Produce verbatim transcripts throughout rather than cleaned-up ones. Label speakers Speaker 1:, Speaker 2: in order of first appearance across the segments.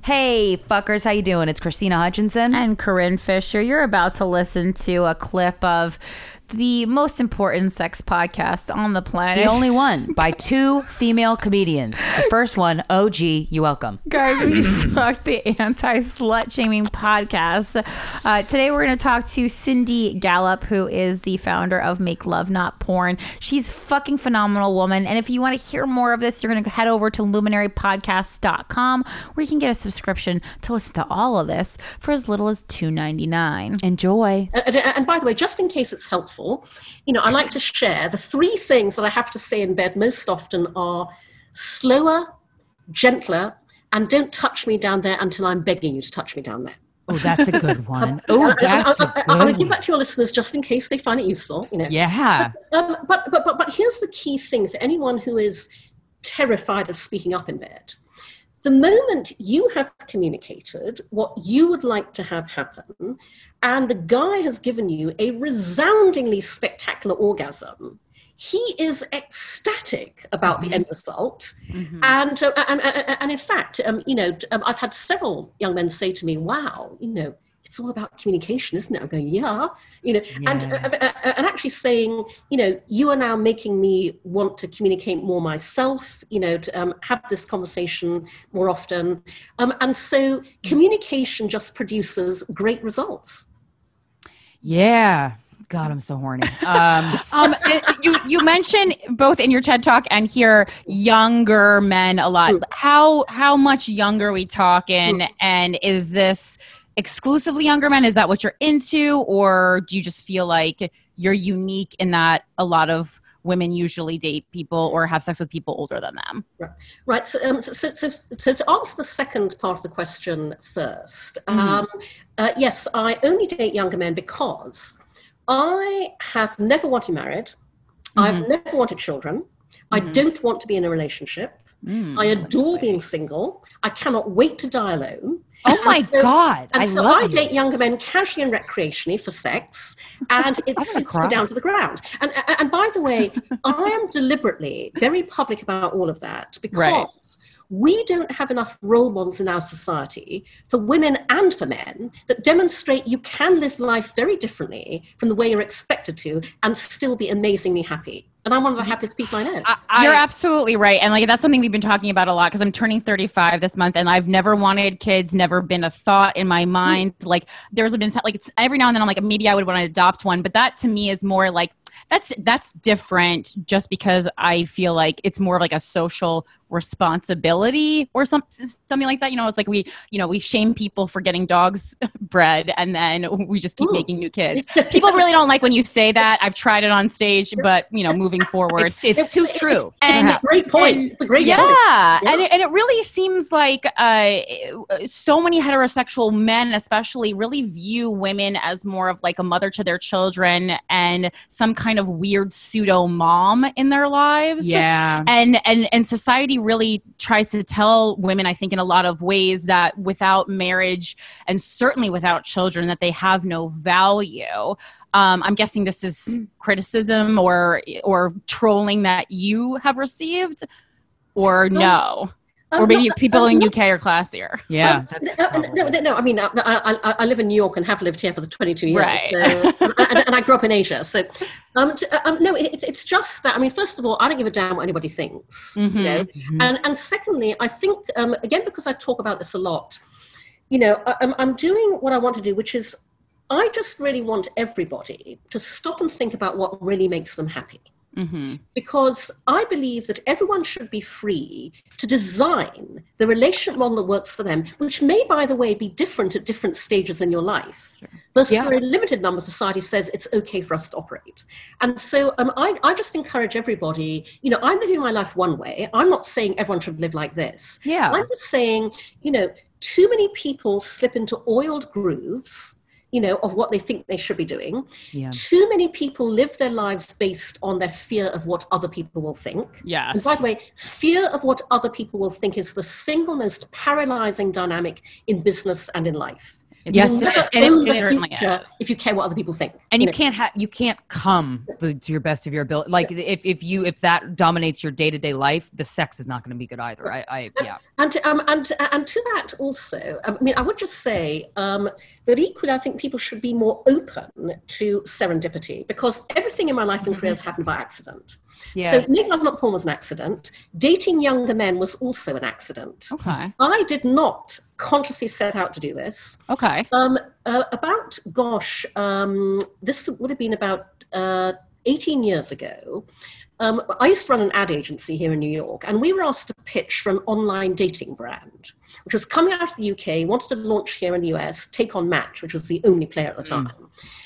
Speaker 1: Hey, fuckers, how you doing? It's Christina Hutchinson.
Speaker 2: And Corinne Fisher. You're about to listen to a clip of the most important sex podcast on the planet.
Speaker 1: The only one by two female comedians. The first one, O G, you welcome.
Speaker 2: Guys, we fucked the anti-slut shaming podcast. Uh, today we're going to talk to Cindy Gallop, who is the founder of Make Love Not Porn. She's a fucking phenomenal woman. And if you want to hear more of this, you're going to head over to luminary podcast dot com where you can get a subscription to listen to all of this for as little as two ninety-nine.
Speaker 1: Enjoy.
Speaker 3: And, and by the way, just in case it's helpful, you know, I like to share the three things that I have to say in bed most often are slower, gentler, and don't touch me down there until I'm begging you to touch me down there.
Speaker 1: Oh, that's a good one. Oh, that's a good
Speaker 3: I'm going to
Speaker 1: one.
Speaker 3: give that to your listeners just in case they find it useful. You know.
Speaker 1: Yeah.
Speaker 3: Um, but, but, but, but here's the key thing for anyone who is terrified of speaking up in bed. The moment you have communicated what you would like to have happen, and the guy has given you a resoundingly spectacular orgasm, he is ecstatic about mm-hmm. the end result. Mm-hmm. And, uh, and, and, and in fact, um, you know, um, I've had several young men say to me, wow, you know, it's all about communication, isn't it? I'm going, yeah, you know, yeah. and uh, uh, and actually saying, you know, you are now making me want to communicate more myself, you know, to um, have this conversation more often. Um, and so communication just produces great results.
Speaker 1: Yeah. God, I'm so horny. Um,
Speaker 2: um, you you mentioned both in your TED Talk and here younger men a lot. Mm. How how much younger are we talking? Mm. And is this exclusively younger men? Is that what you're into? Or do you just feel like you're unique in that a lot of women usually date people or have sex with people older than them?
Speaker 3: Right. Right. So, um, so, so, so, so to answer the second part of the question first, mm. um, uh, yes, I only date younger men because I have never wanted married. Mm-hmm. I've never wanted children. Mm-hmm. I don't want to be in a relationship. Mm, I adore being single. I cannot wait to die alone.
Speaker 1: Oh my
Speaker 3: so,
Speaker 1: God.
Speaker 3: And
Speaker 1: I
Speaker 3: so
Speaker 1: love
Speaker 3: I
Speaker 1: you.
Speaker 3: date younger men casually and recreationally for sex, and it sits me down to the ground. And, and by the way, I am deliberately very public about all of that because right. we don't have enough role models in our society for women and for men that demonstrate you can live life very differently from the way you're expected to and still be amazingly happy. And I'm one of the happiest people I know.
Speaker 2: I, You're absolutely right. And like, that's something we've been talking about a lot because I'm turning thirty-five this month and I've never wanted kids, never been a thought in my mind. Mm. Like there's been like, it's, every now and then I'm like, maybe I would want to adopt one. But that to me is more like, that's, that's different just because I feel like it's more of like a social responsibility or some, something like that. You know, it's like we, you know, we shame people for getting dogs bred and then we just keep Ooh. making new kids. People really don't like when you say that. I've tried it on stage, but you know, moving forward,
Speaker 1: it's, it's too true.
Speaker 3: And it's a great point. And, it's a great
Speaker 2: yeah,
Speaker 3: point.
Speaker 2: Yeah. And it, and it really seems like uh, so many heterosexual men, especially, really view women as more of like a mother to their children and some kind of weird pseudo mom in their lives.
Speaker 1: Yeah.
Speaker 2: And, and, and society really tries to tell women, I think, in a lot of ways that without marriage and certainly without children, that they have no value. Um, I'm guessing this is criticism or or trolling that you have received, or no? Um, or maybe no, people um, in U K are classier.
Speaker 1: Yeah.
Speaker 3: Um, that's uh, no, no, no. I mean, I, I, I live in New York and have lived here for the twenty-two years.
Speaker 2: Right.
Speaker 3: So, and, and I grew up in Asia. So, um, to, um, no, it's it's just that. I mean, first of all, I don't give a damn what anybody thinks. Mm-hmm. You know, mm-hmm. and and secondly, I think um, again because I talk about this a lot. You know, I'm I'm doing what I want to do, which is I just really want everybody to stop and think about what really makes them happy. Mm-hmm. Because I believe that everyone should be free to design the relationship model that works for them, which may, by the way, be different at different stages in your life. Sure. Versus yeah. a very limited number, society says it's okay for us to operate. And so um, I, I just encourage everybody, you know, I'm living my life one way. I'm not saying everyone should live like this.
Speaker 1: Yeah.
Speaker 3: I'm just saying, you know, too many people slip into oiled grooves, you know, of what they think they should be doing. Yeah. Too many people live their lives based on their fear of what other people will think.
Speaker 2: Yes.
Speaker 3: And by the way, fear of what other people will think is the single most paralyzing dynamic in business and in life.
Speaker 2: Yes,
Speaker 3: You'll
Speaker 2: it
Speaker 3: never
Speaker 2: is. And it-
Speaker 3: own
Speaker 2: it
Speaker 3: the
Speaker 2: certainly
Speaker 3: future
Speaker 2: is.
Speaker 3: if you care what other people think.
Speaker 1: And you
Speaker 3: know.
Speaker 1: can't have you can't come the, to your best of your ability. Like if, if you if that dominates your day to day life, the sex is not going to be good either. I, I yeah.
Speaker 3: And um, and and to that also, I mean, I would just say um, that equally, I think people should be more open to serendipity, because everything in my life and career has happened by accident.
Speaker 1: Yeah.
Speaker 3: So Make Love Not Porn was an accident. Dating younger men was also an accident.
Speaker 2: Okay.
Speaker 3: I did not consciously set out to do this.
Speaker 2: Okay.
Speaker 3: Um, uh, about, gosh, um, this would have been about uh, eighteen years ago. Um, I used to run an ad agency here in New York, and we were asked to pitch for an online dating brand, which was coming out of the U K, wanted to launch here in the U S, take on Match, which was the only player at the time. Mm.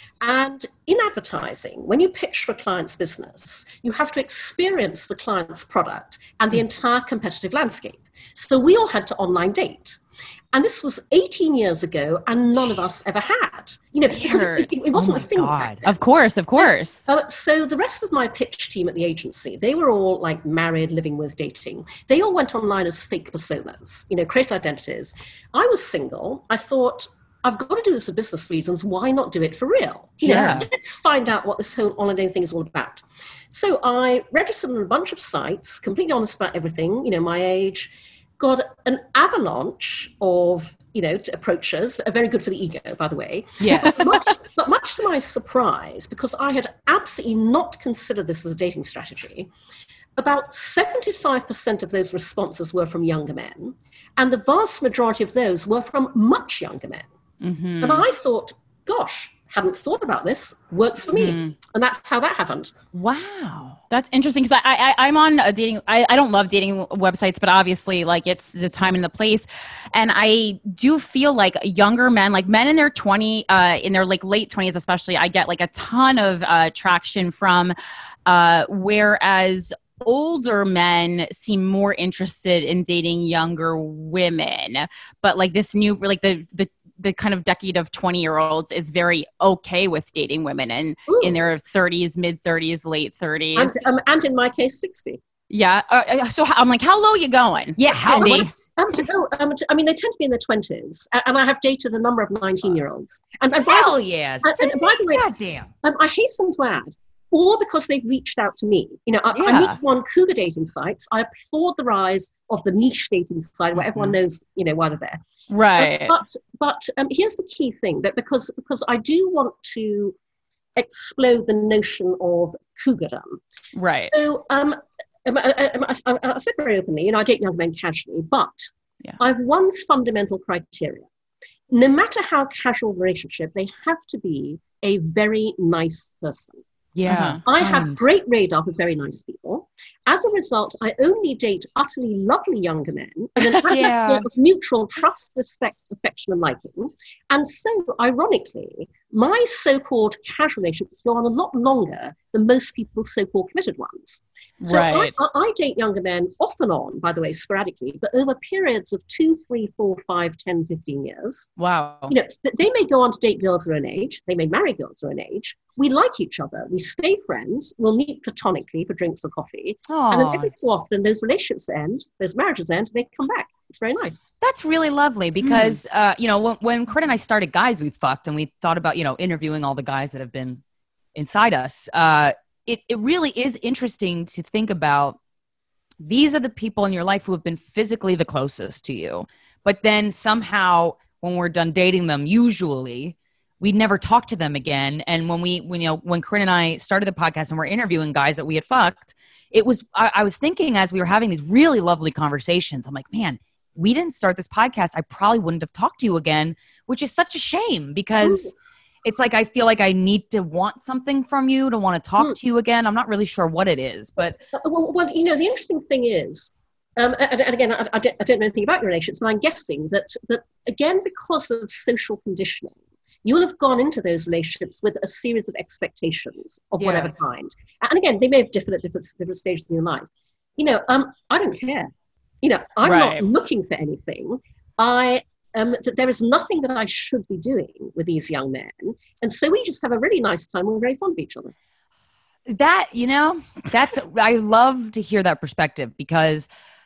Speaker 3: And in advertising, when you pitch for a client's business, you have to experience the client's product and the entire competitive landscape. So we all had to online date. And this was eighteen years ago, and none of us ever had. You know, because it, it, it wasn't
Speaker 1: oh
Speaker 3: a thing
Speaker 1: God.
Speaker 3: back then.
Speaker 2: Of course, of course.
Speaker 3: Uh, so the rest of my pitch team at the agency, they were all like married, living with, dating. They all went online as fake personas, you know, created identities. I was single. I thought, I've got to do this for business reasons. Why not do it for real? You
Speaker 2: Yeah.
Speaker 3: know, let's find out what this whole online thing is all about. So I registered on a bunch of sites, completely honest about everything, you know, my age, got an avalanche of, you know, approaches, are very good for the ego, by the way.
Speaker 2: Yes.
Speaker 3: But much, but much to my surprise, because I had absolutely not considered this as a dating strategy, about seventy-five percent of those responses were from younger men, and the vast majority of those were from much younger men.
Speaker 2: Mm-hmm.
Speaker 3: And I thought, gosh, hadn't thought about this, works for me.
Speaker 2: Mm-hmm.
Speaker 3: And that's how that happened.
Speaker 2: Wow. That's interesting, because I, I, I'm on a dating, I, I don't love dating websites, but obviously like it's the time and the place. And I do feel like younger men, like men in their twenty, uh, in their like late twenties, especially, I get like a ton of uh, traction from, uh, whereas older men seem more interested in dating younger women. But like this new, like the, the, the kind of decade of twenty year olds is very okay with dating women and
Speaker 3: Ooh.
Speaker 2: in their thirties, mid thirties, late thirties.
Speaker 3: And, um, and in my case, sixty.
Speaker 2: Yeah. Uh, so I'm like, how low are you going?
Speaker 1: Yeah, how
Speaker 2: Cindy?
Speaker 1: what's-
Speaker 3: Um, to, oh, um, to, I mean, they tend to be in their twenties, and I have dated a number of nineteen-year-olds. And, and by,
Speaker 1: Hell
Speaker 3: the,
Speaker 1: yes.
Speaker 3: and, and by the way,
Speaker 1: God damn.
Speaker 3: um, I hasten to add, all because they've reached out to me. You know, I, I
Speaker 2: Yeah.
Speaker 3: meet them on cougar dating sites. I applaud the rise of the niche dating site where everyone knows, you know, why they're there.
Speaker 2: Right.
Speaker 3: But but um, here's the key thing, that because because I do want to explode the notion of cougardom.
Speaker 2: Right.
Speaker 3: So um, um, I, I, I, I said very openly, you know, I date young men casually, but
Speaker 2: Yeah.
Speaker 3: I've one fundamental criteria. No matter how casual the relationship, they have to be a very nice person.
Speaker 1: Yeah.
Speaker 2: Uh-huh.
Speaker 3: I have
Speaker 1: Mm.
Speaker 3: great radar for very nice people. As a result, I only date utterly lovely younger men in an atmosphere
Speaker 1: Yeah.
Speaker 3: of mutual trust, respect, affection, and liking. And so, ironically, my so-called casual relationships go on a lot longer than most people's so-called committed ones. So
Speaker 2: Right.
Speaker 3: I, I date younger men off and on, by the way, sporadically, but over periods of two, three, four, five, ten, fifteen years.
Speaker 2: Wow.
Speaker 3: You know, th- they may go on to date girls their own age. They may marry girls their own age. We like each other. We stay friends. We'll meet platonically for drinks or coffee. And then
Speaker 1: Aw,
Speaker 3: every so often, those relationships end, those marriages end, they come back. It's very nice.
Speaker 1: that's really lovely because, uh, you know, when, when Corinne and I started Guys We Fucked and we thought about, you know, interviewing all the guys that have been inside us, uh, it, it really is interesting to think about. These are the people in your life who have been physically the closest to you. But then somehow when we're done dating them, usually we never talk to them again. And when we, when, you know, when Corinne and I started the podcast and we're interviewing guys that we had fucked, it was, I, I was thinking as we were having these really lovely conversations, I'm like, man, we didn't start this podcast, I probably wouldn't have talked to you again, which is such a shame because
Speaker 3: Ooh.
Speaker 1: it's like, I feel like I need to want something from you to want to talk
Speaker 3: Mm.
Speaker 1: to you again. I'm not really sure what it is, but
Speaker 3: Uh, well, well, you know, the interesting thing is, um, and, and again, I, I, don't, I don't know anything about your relationships, but I'm guessing that, that, again, because of social conditioning, you will have gone into those relationships with a series of expectations of
Speaker 1: Yeah.
Speaker 3: whatever kind. And again, they may have different at different, different stages in your life. You know, um, I don't care. You know, I'm
Speaker 2: Right.
Speaker 3: not looking for anything. I um, that there is nothing that I should be doing with these young men. And so we just have a really nice time. We're very fond of each other.
Speaker 1: that, you know, that's, I love to hear that perspective because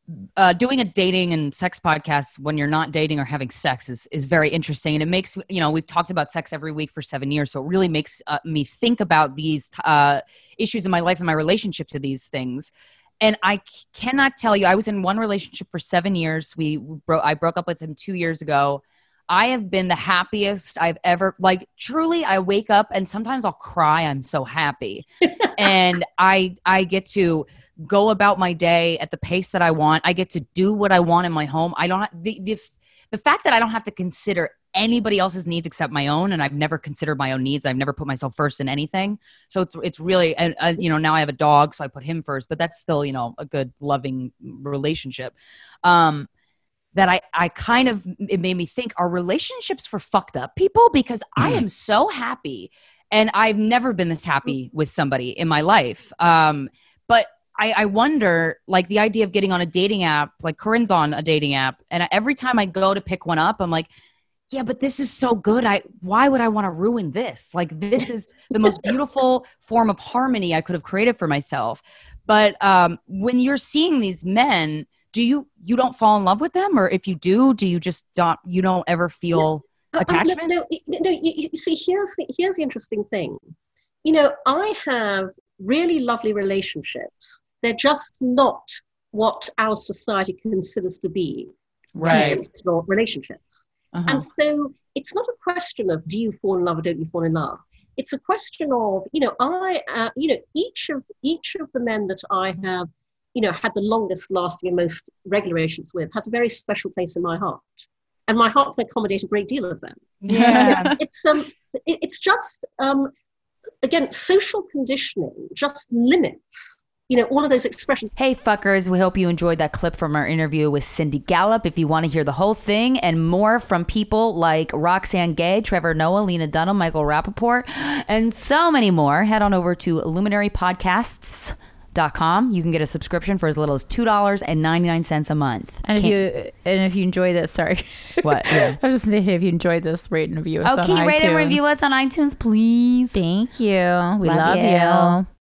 Speaker 1: uh, doing a dating and sex podcast when you're not dating or having sex is is very interesting, and it makes, you know, we've talked about sex every week for seven years, so it really makes uh, me think about these uh, issues in my life and my relationship to these things. And I c- cannot tell you, I was in one relationship for seven years. We broke. I broke up with him two years ago. I have been the happiest I've ever, like, truly, I wake up and sometimes I'll cry. I'm so happy. And I I get to go about my day at the pace that I want. I get to do what I want in my home. I don't have, the, the, the fact that I don't have to consider anybody else's needs except my own, and I've never considered my own needs. I've never put myself first in anything. So it's it's really, and uh, you know, now I have a dog, so I put him first, but that's still, you know, a good, loving relationship. Um, that I, I kind of, it made me think, are relationships for fucked up people? Because I am so happy, and I've never been this happy with somebody in my life. Um, but I, I wonder, like, the idea of getting on a dating app, like Corinne's on a dating app, and every time I go to pick one up, I'm like, yeah, but this is so good. I why would I want to ruin this? Like, this is the most beautiful form of harmony I could have created for myself. But um, when you're seeing these men, do you you don't fall in love with them, or if you do, do you just don't you don't ever feel
Speaker 3: no,
Speaker 1: attachment?
Speaker 3: Uh, no, no, no you, you see, here's the here's the interesting thing. You know, I have really lovely relationships. They're just not what our society considers to be
Speaker 1: Right.
Speaker 3: relationships.
Speaker 1: Uh-huh.
Speaker 3: And so it's not a question of do you fall in love or don't you fall in love. It's a question of, you know, I, uh, you know, each of each of the men that I have, you know, had the longest lasting and most regular relations with has a very special place in my heart, and my heart can accommodate a great deal of them.
Speaker 1: Yeah.
Speaker 3: it's um, it, it's just um, again, social conditioning just limits, you know, all of those expressions.
Speaker 1: Hey, fuckers, we hope you enjoyed that clip from our interview with Cindy Gallop. If you want to hear the whole thing and more from people like Roxane Gay, Trevor Noah, Lena Dunham, Michael Rappaport, and so many more, head on over to luminary podcasts dot com. You can get a subscription for as little as two dollars and ninety-nine cents a month.
Speaker 2: And if
Speaker 1: Can't-
Speaker 2: you and if you enjoy this, sorry.
Speaker 1: What? Yeah.
Speaker 2: I was just saying, if you enjoyed this, rate and review us on
Speaker 1: Okay,
Speaker 2: iTunes.
Speaker 1: rate and review us on iTunes, please.
Speaker 2: Thank you. We
Speaker 1: Love
Speaker 2: love,
Speaker 1: you.
Speaker 2: you.